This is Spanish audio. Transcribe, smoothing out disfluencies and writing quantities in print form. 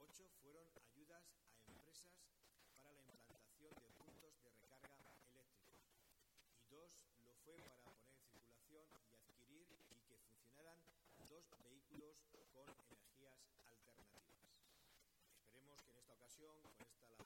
8 fueron ayudas a empresas para la implantación de puntos de recarga eléctrica y 2 lo fue para poner en circulación y adquirir y que funcionaran 2 vehículos con energías alternativas. Esperemos que en esta ocasión, con esta